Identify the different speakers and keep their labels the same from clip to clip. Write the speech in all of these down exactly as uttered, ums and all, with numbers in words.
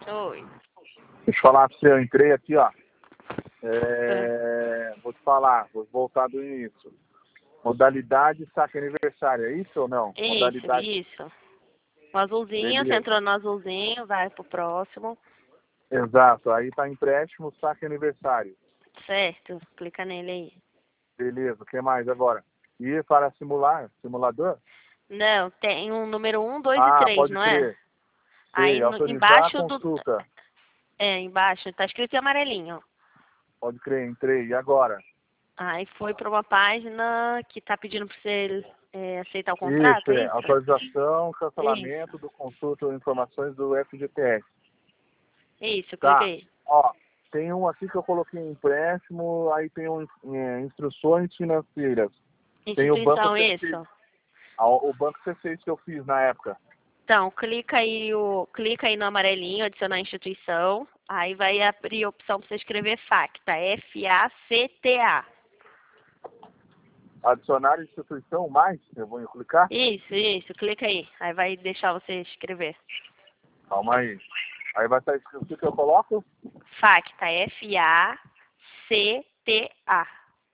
Speaker 1: Oi.
Speaker 2: Deixa eu falar pra você, eu entrei aqui, ó.
Speaker 1: É.
Speaker 2: É, vou te falar, vou voltar do início. Modalidade saque aniversário, é isso ou não?
Speaker 1: Isso,
Speaker 2: Modalidade.
Speaker 1: isso. O azulzinho, você
Speaker 2: Beleza.
Speaker 1: entrou no azulzinho, vai pro próximo.
Speaker 2: Exato, aí tá empréstimo, saque aniversário.
Speaker 1: Certo? Clica nele aí.
Speaker 2: Beleza, o que mais agora? E para simular, simulador?
Speaker 1: Não, tem um número um, dois e
Speaker 2: Ah,
Speaker 1: três,
Speaker 2: pode
Speaker 1: não é?
Speaker 2: crer.
Speaker 1: Aí
Speaker 2: Sei,
Speaker 1: no-
Speaker 2: autorizar a
Speaker 1: embaixo do.
Speaker 2: consulta.
Speaker 1: É, embaixo, tá escrito em amarelinho.
Speaker 2: Pode crer, entrei. E agora?
Speaker 1: Aí foi para uma página que tá pedindo para você é, aceitar o
Speaker 2: Isso,
Speaker 1: contrato, é
Speaker 2: é.
Speaker 1: isso?
Speaker 2: Autorização,
Speaker 1: Isso.
Speaker 2: cancelamento do consulta ou informações do F G T S.
Speaker 1: Isso, clica
Speaker 2: Tá.
Speaker 1: aí.
Speaker 2: Ó, tem um aqui que eu coloquei empréstimo, aí tem um, é, instruções financeiras. Tem o banco
Speaker 1: Instituição,
Speaker 2: C seis.
Speaker 1: isso.
Speaker 2: Ah, o banco C seis que eu fiz na época.
Speaker 1: Então, clica aí, o, clica aí no amarelinho, adicionar instituição. Aí vai abrir a opção para você escrever FACTA, F A C T A.
Speaker 2: Adicionar instituição mais, eu vou clicar.
Speaker 1: Isso, isso, clica aí. Aí vai deixar você escrever.
Speaker 2: Calma aí. Aí vai estar escrito o que que eu coloco?
Speaker 1: FACTA, F A C T A.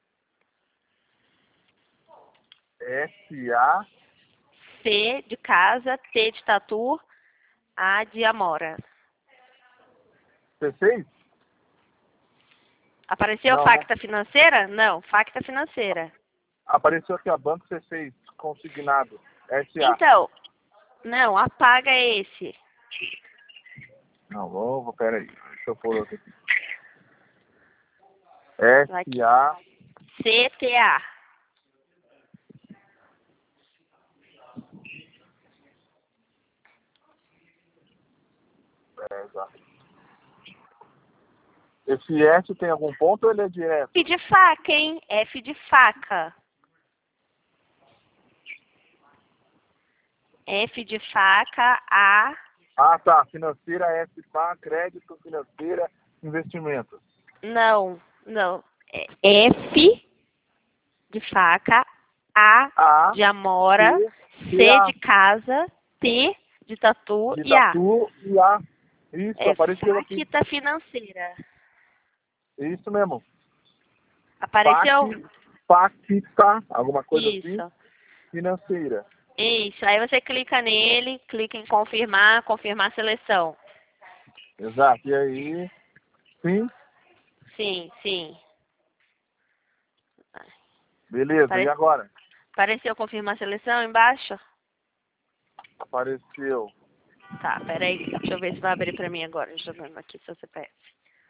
Speaker 2: S A
Speaker 1: C de casa, T de tatu, A de amora.
Speaker 2: C seis?
Speaker 1: Apareceu
Speaker 2: Não, né?
Speaker 1: Facta Financeira? Não, Facta Financeira.
Speaker 2: Apareceu aqui, ó, Banco C seis, consignado, S A.
Speaker 1: Então, não, apaga esse.
Speaker 2: Não, vou, vou, peraí, deixa eu pôr outro aqui.
Speaker 1: Aqui.
Speaker 2: S A.
Speaker 1: C T A.
Speaker 2: É, exato. Esse S tem algum ponto ou ele é direto?
Speaker 1: F de faca, hein? F de faca. F de faca, A.
Speaker 2: Ah, tá. Financeira, S P A, crédito, financeira, investimentos.
Speaker 1: Não, não. É F de faca, A
Speaker 2: A,
Speaker 1: de amora,
Speaker 2: C, T,
Speaker 1: C
Speaker 2: A.
Speaker 1: de casa, T de tatu
Speaker 2: De
Speaker 1: e A.
Speaker 2: tatu e A. Isso,
Speaker 1: É
Speaker 2: apareceu aqui.
Speaker 1: Facta Financeira.
Speaker 2: Isso mesmo. PAC,
Speaker 1: Apareceu?
Speaker 2: PACTA, alguma coisa assim,
Speaker 1: Isso.
Speaker 2: financeira.
Speaker 1: Isso. Aí você clica nele, clica em confirmar, confirmar a seleção.
Speaker 2: Exato. E aí, sim,
Speaker 1: Sim, sim.
Speaker 2: beleza. E
Speaker 1: Apare-
Speaker 2: agora?
Speaker 1: Apareceu confirmar a seleção embaixo?
Speaker 2: Apareceu.
Speaker 1: Tá, peraí. Deixa eu ver se vai abrir pra mim agora, jogando aqui seu C P F.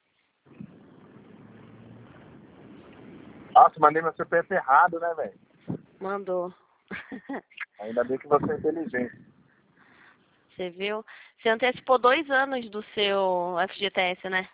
Speaker 2: Nossa, mandei meu C P F errado, né, velho?
Speaker 1: Mandou.
Speaker 2: Ainda bem que você é inteligente.
Speaker 1: Você viu? Você antecipou dois anos do seu F G T S, né?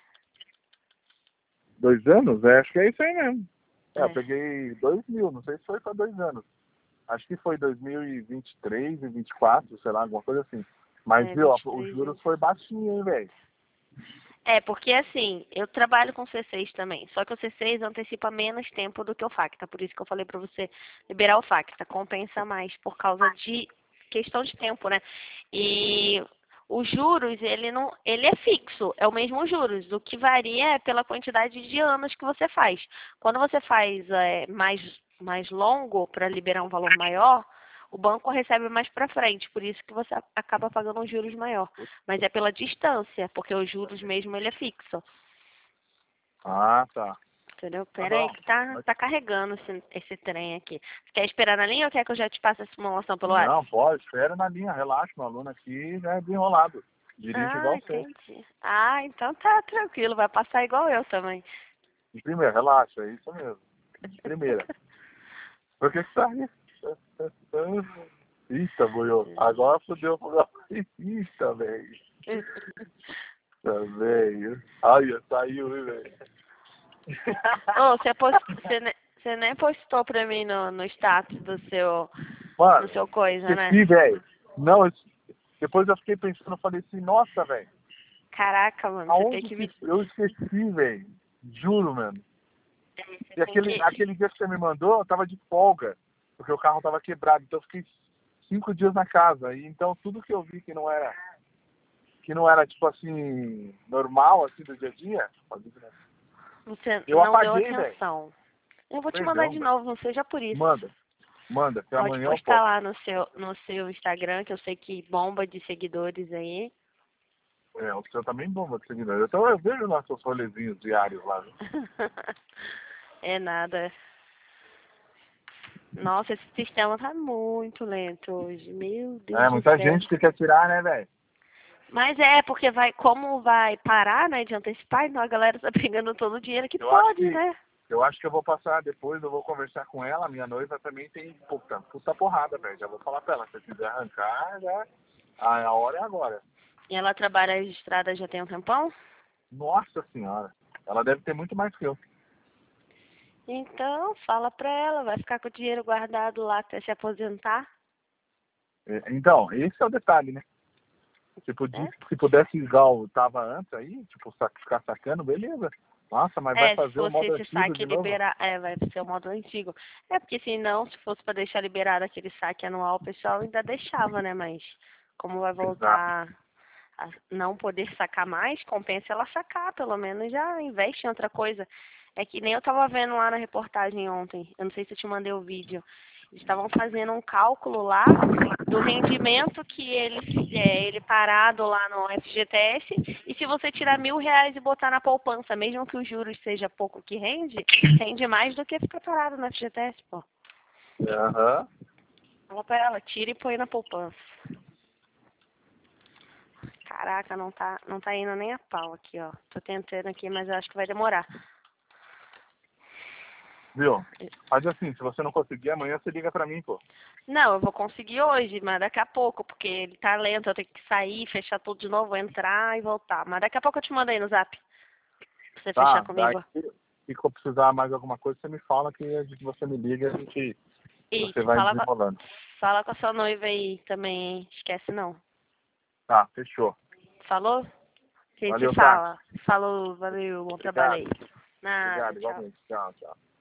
Speaker 2: Dois anos? É, acho que é isso aí mesmo. É, eu
Speaker 1: É.
Speaker 2: peguei dois mil, não sei se foi para dois anos. Acho que foi dois mil e vinte e três e vinte e quatro, sei lá, alguma coisa assim. Mas,
Speaker 1: É,
Speaker 2: viu, ó,
Speaker 1: vinte e
Speaker 2: os
Speaker 1: três
Speaker 2: juros
Speaker 1: anos.
Speaker 2: foi baixinho, hein, velho?
Speaker 1: É, porque assim, eu trabalho com C seis também. Só que o C seis antecipa menos tempo do que o Facta. Por isso que eu falei pra você liberar o Facta. Compensa mais por causa de questão de tempo, né? E os juros, ele não, ele é fixo, é o mesmo juros. O que varia é pela quantidade de anos que você faz. Quando você faz é, mais, mais longo para liberar um valor maior, o banco recebe mais para frente, por isso que você acaba pagando um juros maior. Mas é pela distância, porque os juros mesmo ele é fixo.
Speaker 2: Ah, tá.
Speaker 1: Entendeu?
Speaker 2: Tá
Speaker 1: Pera aí
Speaker 2: bom.
Speaker 1: que tá, tá carregando esse, esse trem aqui. Você quer esperar na linha ou quer que eu já te passe a simulação pelo WhatsApp?
Speaker 2: Não, pode, espera na linha, relaxa, meu aluno aqui já é desenrolado. Dirige
Speaker 1: Ah,
Speaker 2: igual você.
Speaker 1: entendi. Ah, então tá tranquilo, vai passar igual eu também.
Speaker 2: De primeira, relaxa, é isso mesmo. De primeira. Por que que tá aí? Eita, boiô. Agora fodeu. Eita, velho. Eita, velho. Olha, saiu, hein, velho.
Speaker 1: Ô, você, post... você, ne- você nem postou pra mim no, no status do seu, do
Speaker 2: Mano,
Speaker 1: seu coisa, né?
Speaker 2: esqueci, velho. Não, eu- depois eu fiquei pensando, eu falei assim, nossa, velho.
Speaker 1: Caraca, mano, você tem
Speaker 2: Aonde
Speaker 1: que
Speaker 2: que
Speaker 1: vir.
Speaker 2: eu esqueci, velho? Juro, mano.
Speaker 1: Você
Speaker 2: E
Speaker 1: tem
Speaker 2: aquele,
Speaker 1: que.
Speaker 2: aquele dia que você me mandou, eu tava de folga, porque o carro tava quebrado. Então eu fiquei cinco dias na casa. E então tudo que eu vi que não era que não era, tipo assim, normal, assim, do dia a dia.
Speaker 1: Você
Speaker 2: Eu
Speaker 1: não deu
Speaker 2: apaguei,
Speaker 1: atenção. Eu vou te
Speaker 2: Perdão,
Speaker 1: mandar de
Speaker 2: velho.
Speaker 1: novo, não seja por isso.
Speaker 2: Manda, manda, que
Speaker 1: Pode
Speaker 2: amanhã eu
Speaker 1: postar
Speaker 2: posto.
Speaker 1: lá no seu, no seu Instagram, que eu sei que bomba de seguidores aí.
Speaker 2: É, o seu também bomba de seguidor. Então eu vejo nossos rolezinhos diários lá, viu?
Speaker 1: É nada. Nossa, esse sistema tá muito lento hoje. Meu Deus
Speaker 2: É,
Speaker 1: do
Speaker 2: muita
Speaker 1: céu.
Speaker 2: gente que quer tirar, né, velho?
Speaker 1: Mas é, porque vai, como vai parar, né, de antecipar, então a galera tá pegando todo o dinheiro que
Speaker 2: Eu acho
Speaker 1: pode,
Speaker 2: que
Speaker 1: né?
Speaker 2: eu acho que eu vou passar depois, eu vou conversar com ela, minha noiva também tem puta, puta porrada, velho. Já vou falar pra ela, se você quiser arrancar, já, a, a hora é agora.
Speaker 1: E ela trabalha registrada já tem um tempão?
Speaker 2: Nossa senhora, ela deve ter muito mais que eu.
Speaker 1: Então, fala pra ela, vai ficar com o dinheiro guardado lá até se aposentar.
Speaker 2: É, então, esse é o detalhe, né? Tipo,
Speaker 1: É,
Speaker 2: disse que se pudesse igual tava antes aí, tipo, sac- ficar sacando, beleza. Nossa, mas vai
Speaker 1: é, se
Speaker 2: fazer o
Speaker 1: fosse
Speaker 2: modo
Speaker 1: esse
Speaker 2: antigo
Speaker 1: saque
Speaker 2: de novo?
Speaker 1: liberar, é, vai ser o modo antigo. É, porque se não, se fosse para deixar liberado aquele saque anual, o pessoal ainda deixava, né? Mas como vai
Speaker 2: Exato.
Speaker 1: voltar a não poder sacar mais, compensa ela sacar, pelo menos já investe em outra coisa. É que nem eu tava vendo lá na reportagem ontem, eu não sei se eu te mandei o vídeo. Eles estavam fazendo um cálculo lá do rendimento que ele, é, ele parado lá no F G T S, e se você tirar mil reais e botar na poupança, mesmo que os juros seja pouco que rende, rende mais do que ficar parado no F G T S, pô.
Speaker 2: Aham.
Speaker 1: Fala pra ela, tira e põe na poupança. Caraca, não tá, não tá indo nem a pau aqui, ó. Tô tentando aqui, mas eu acho que vai demorar.
Speaker 2: Viu? Faz assim, se você não conseguir, amanhã você liga pra mim, pô.
Speaker 1: Não, eu vou conseguir hoje, mas daqui a pouco, porque ele tá lento, eu tenho que sair, fechar tudo de novo, entrar e voltar. Mas daqui a pouco eu te mando aí no zap, pra você fechar
Speaker 2: Tá, daí,
Speaker 1: comigo.
Speaker 2: se eu precisar mais alguma coisa, você me fala que a gente- você me liga e a gente, você
Speaker 1: Isso,
Speaker 2: vai
Speaker 1: fala com, a,
Speaker 2: desenrolando.
Speaker 1: fala com a sua noiva aí também, hein? Esquece não.
Speaker 2: Tá, fechou.
Speaker 1: Falou? A gente se
Speaker 2: Valeu, Tati.
Speaker 1: fala. Falou, valeu, bom trabalho
Speaker 2: Obrigado.
Speaker 1: aí. Nada,
Speaker 2: Obrigado,
Speaker 1: tchau.
Speaker 2: igualmente. Tchau, tchau.